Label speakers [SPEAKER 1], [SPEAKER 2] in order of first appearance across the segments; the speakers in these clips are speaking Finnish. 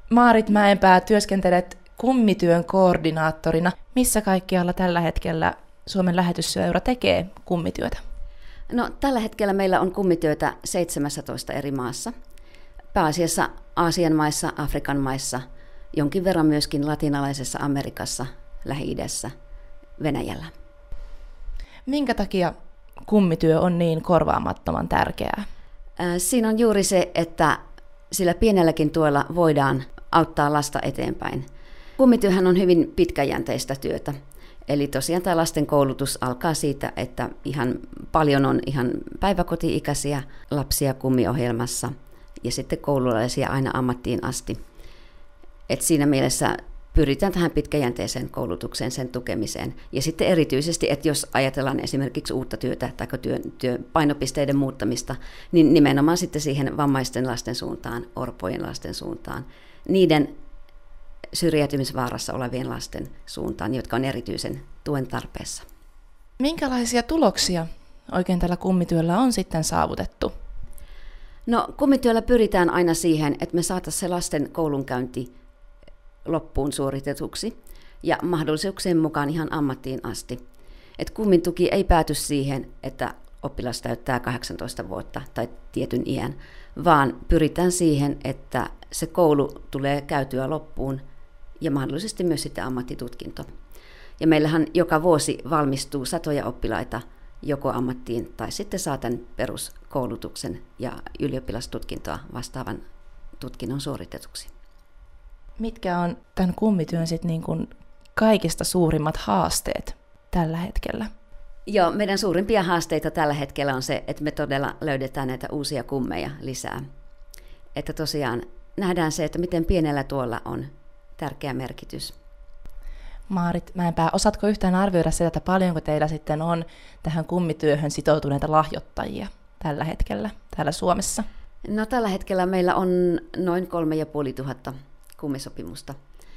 [SPEAKER 1] Maarit Mäenpää, työskentelet kummityön koordinaattorina. Missä kaikkialla tällä hetkellä Suomen Lähetystyöseura tekee kummityötä?
[SPEAKER 2] No, tällä hetkellä meillä on kummityötä 17 eri maassa. Pääasiassa Aasian maissa, Afrikan maissa, jonkin verran myöskin latinalaisessa Amerikassa, Lähi-idässä, Venäjällä.
[SPEAKER 1] Minkä takia kummityö on niin korvaamattoman tärkeää?
[SPEAKER 2] Siinä on juuri se, että sillä pienelläkin tuella voidaan auttaa lasta eteenpäin. Kummityöhän on hyvin pitkäjänteistä työtä. Eli tosiaan tämä lasten koulutus alkaa siitä, että ihan paljon on ihan päiväkoti-ikäisiä lapsia kummiohjelmassa ja sitten koululaisia aina ammattiin asti. Et siinä mielessä pyritään tähän pitkäjänteiseen koulutukseen, sen tukemiseen. Ja sitten erityisesti, että jos ajatellaan esimerkiksi uutta työtä tai työn painopisteiden muuttamista, niin nimenomaan sitten siihen vammaisten lasten suuntaan, orpojen lasten suuntaan, niiden syrjäytymisvaarassa olevien lasten suuntaan, jotka on erityisen tuen tarpeessa.
[SPEAKER 1] Minkälaisia tuloksia oikein tällä kummityöllä on sitten saavutettu?
[SPEAKER 2] No, kummityöllä pyritään aina siihen, että me saataisiin se lasten koulunkäynti loppuun suoritetuksi ja mahdollisuuksien mukaan ihan ammattiin asti. Et kummin tuki ei pääty siihen, että oppilas täyttää 18 vuotta tai tietyn iän, vaan pyritään siihen, että se koulu tulee käytyä loppuun ja mahdollisesti myös sitten ammattitutkinto. Ja meillähän joka vuosi valmistuu satoja oppilaita joko ammattiin tai sitten saa tämän peruskoulutuksen ja ylioppilastutkintoa vastaavan tutkinnon suoritetuksi.
[SPEAKER 1] Mitkä on tämän kummityön sitten niin kuin kaikista suurimmat haasteet tällä hetkellä?
[SPEAKER 2] Joo, meidän suurimpia haasteita tällä hetkellä on se, että me todella löydetään näitä uusia kummeja lisää. Että tosiaan nähdään se, että miten pienellä tuolla on tärkeä merkitys.
[SPEAKER 1] Maarit Mäenpää, osaatko yhtään arvioida sitä, että paljonko teillä sitten on tähän kummityöhön sitoutuneita lahjoittajia tällä hetkellä täällä Suomessa?
[SPEAKER 2] No, tällä hetkellä meillä on noin 3500 kummisopimusta.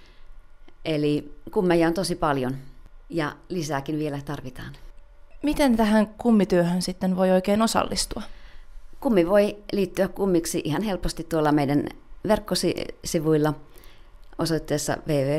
[SPEAKER 2] Eli kummeja on tosi paljon ja lisääkin vielä tarvitaan.
[SPEAKER 1] Miten tähän kummityöhön sitten voi oikein osallistua?
[SPEAKER 2] Kummi voi liittyä kummiksi ihan helposti tuolla meidän verkkosivuilla osoitteessa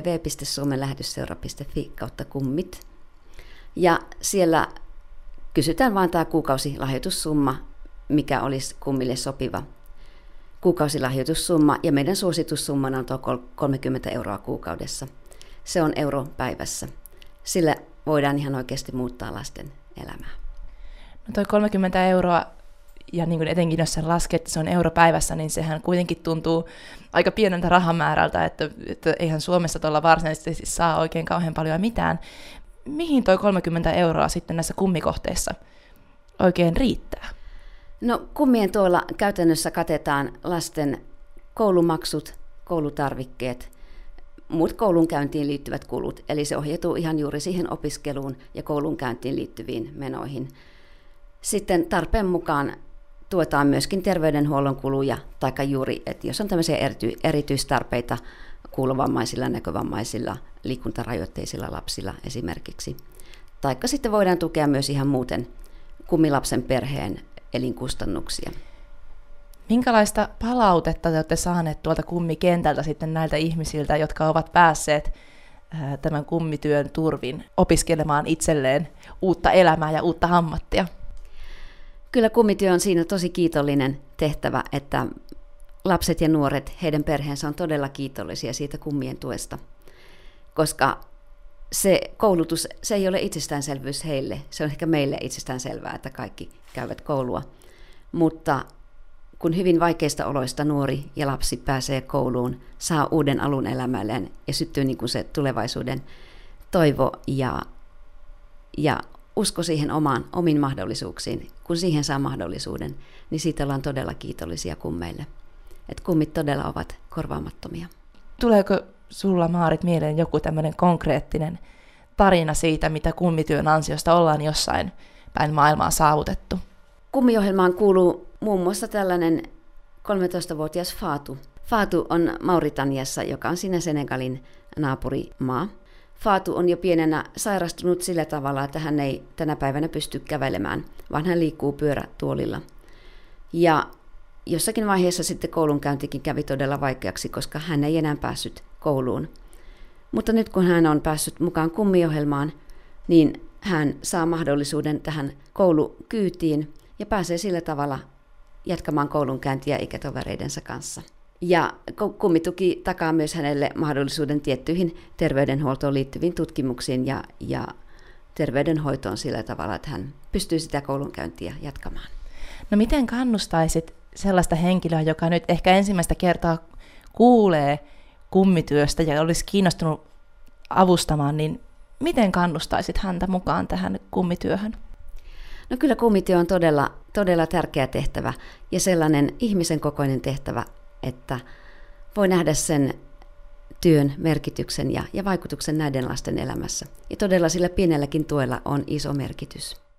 [SPEAKER 2] www.suomenlähetysseura.fi/kummit. Ja siellä kysytään vain tämä kuukausilahjoitussumma, mikä olisi kummille sopiva kuukausilahjoitussumma, ja meidän suositussummana on tuo 30 euroa kuukaudessa. Se on euro päivässä. Sillä voidaan ihan oikeasti muuttaa lasten elämää.
[SPEAKER 1] No toi 30 euroa, ja niin kuin etenkin jos sen laskee, että se on euro päivässä, niin sehän kuitenkin tuntuu aika pieneltä rahamäärältä, että eihän Suomessa tuolla varsinaisesti saa oikein kauhean paljon mitään. Mihin toi 30 euroa sitten näissä kummikohteissa oikein riittää?
[SPEAKER 2] No, kummien tuolla käytännössä katetaan lasten koulumaksut, koulutarvikkeet, muut koulunkäyntiin liittyvät kulut, eli se ohjautuu ihan juuri siihen opiskeluun ja koulunkäyntiin liittyviin menoihin. Sitten tarpeen mukaan tuetaan myöskin terveydenhuollon kuluja, taikka juuri, että jos on tämmöisiä erityistarpeita kuulovammaisilla, näkövammaisilla, liikuntarajoitteisilla lapsilla esimerkiksi. Taikka sitten voidaan tukea myös ihan muuten kummilapsen perheen elinkustannuksia.
[SPEAKER 1] Minkälaista palautetta te olette saaneet tuolta kummikentältä sitten näiltä ihmisiltä, jotka ovat päässeet tämän kummityön turvin opiskelemaan itselleen uutta elämää ja uutta ammattia?
[SPEAKER 2] Kyllä kummityö on siinä tosi kiitollinen tehtävä, että lapset ja nuoret, heidän perheensä on todella kiitollisia siitä kummien tuesta, koska se koulutus, se ei ole itsestäänselvyys heille, se on ehkä meille itsestäänselvää, että kaikki käyvät koulua, mutta kun hyvin vaikeista oloista nuori ja lapsi pääsee kouluun, saa uuden alun elämälleen ja syttyy niin kuin se tulevaisuuden toivo ja usko siihen omiin mahdollisuuksiin. Kun siihen saa mahdollisuuden, niin siitä ollaan todella kiitollisia kummeille. Että kummit todella ovat korvaamattomia.
[SPEAKER 1] Tuleeko sulla, Maarit, mieleen joku tämmöinen konkreettinen tarina siitä, mitä kummityön ansiosta ollaan jossain päin maailmaa saavutettu?
[SPEAKER 2] Kummiohjelmaan kuuluu muun muassa tällainen 13-vuotias Faatu. Faatu on Mauritaniassa, joka on siinä Senegalin naapurimaa. Faatu on jo pienenä sairastunut sillä tavalla, että hän ei tänä päivänä pysty kävelemään, vaan hän liikkuu pyörätuolilla. Ja jossakin vaiheessa sitten koulunkäyntikin kävi todella vaikeaksi, koska hän ei enää päässyt kouluun. Mutta nyt kun hän on päässyt mukaan kummiohjelmaan, niin hän saa mahdollisuuden tähän koulukyytiin ja pääsee sillä tavalla jatkamaan koulunkäyntiä ikätovereidensa kanssa. Ja kummituki takaa myös hänelle mahdollisuuden tiettyihin terveydenhuoltoon liittyviin tutkimuksiin ja terveydenhoitoon sillä tavalla, että hän pystyy sitä koulunkäyntiä jatkamaan.
[SPEAKER 1] No miten kannustaisit sellaista henkilöä, joka nyt ehkä ensimmäistä kertaa kuulee kummityöstä ja olisi kiinnostunut avustamaan, niin miten kannustaisit häntä mukaan tähän kummityöhön?
[SPEAKER 2] No kyllä kummityö on todella tärkeä tehtävä ja sellainen ihmisen kokoinen tehtävä, että voi nähdä sen työn merkityksen ja vaikutuksen näiden lasten elämässä. Ja todella sillä pienelläkin tuella on iso merkitys.